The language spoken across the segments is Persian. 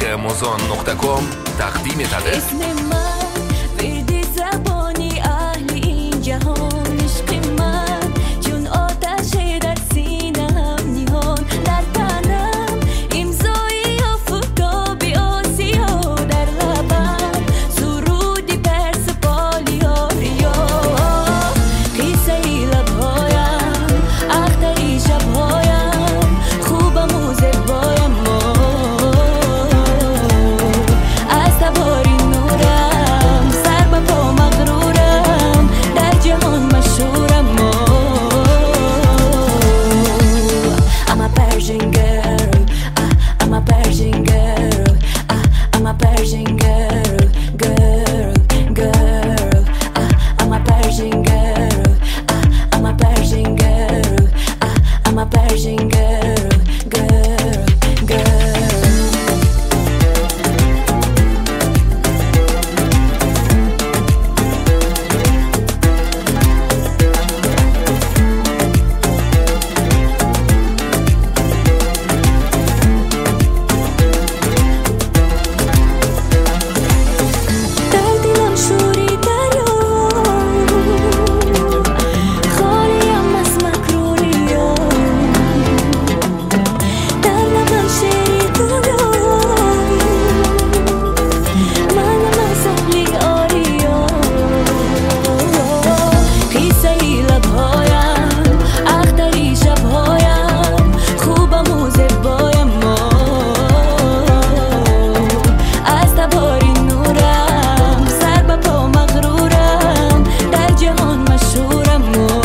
amazon.com taqdim etadi. اسم من وردی زبانی اهل این جهان، عشق من چون آتش در سینم نیهان، در تنم امضای آفتاب آسیا، در لبم سرودی پرسپالی ها ریا، قصه لبهایم اختری شبهایم، خوبم و زیبایم از تباری نورم، سر به پا مغرورم، در جهان مشهورم. I'm a Persian girl, I'm a Persian girl, I'm a Persian girl, girl, girl. I'm a Persian girl, I'm a Persian girl, I'm a Persian girl, girl, girl. در دلم شوری دریا، خالیم از مکروریا، در لبم شعری دنیا، منم از اهل آریا، قصه لبهایم اختری شبهایم، خوبم و زیبایم از تباری نورم، سر به پا مغرورم، در جهان مشهورم.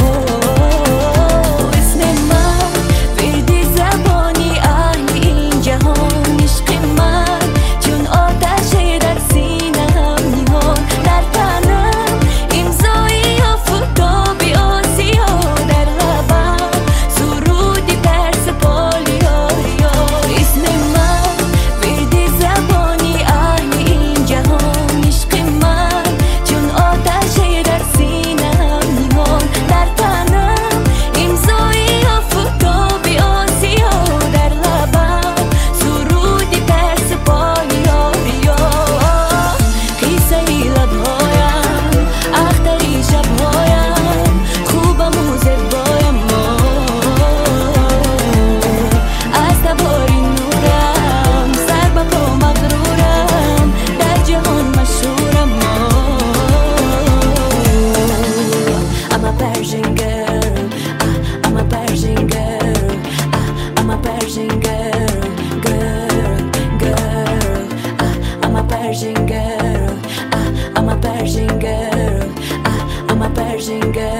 اسم من وردی زبانی اهل این جهان، عشق من چون آتش در سینم نیهان، در تنم امضای آفتاب آسیا، در لبم سرودی پرسپالی ها ریا. اسم من وردی زبانی اهل این جهان، عشق من چون آتش در سینم نیهان، در تنم امضای آفتاب آسیا، در لبم سرودی پرسپالی ها ریا، قصه لبهایم اختری شبهایم، خوبم و زیبایم از تباری نورم، سر به پا مغرورم، در جهان مشهورم. I'm a Persian girl, I'm a Persian girl, I'm a Persian girl, girl, girl. I'm a Persian girl, I'm a Persian girl, I'm a Persian girl.